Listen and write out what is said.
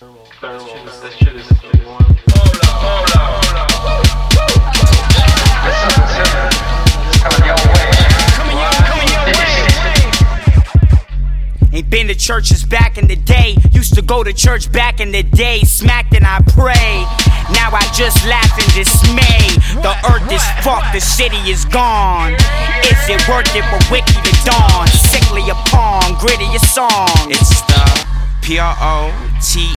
This shit is still warm. Hold up. There's something similar. It's coming your way. Coming your way. Ain't been to churches back in the day. Used to go to church back in the day. Smacked and I pray. Now I just laugh in dismay. The earth is fucked, the city is gone. Is it worth it for Wiki to dawn? Sickly upon, gritty a song. It's the PROT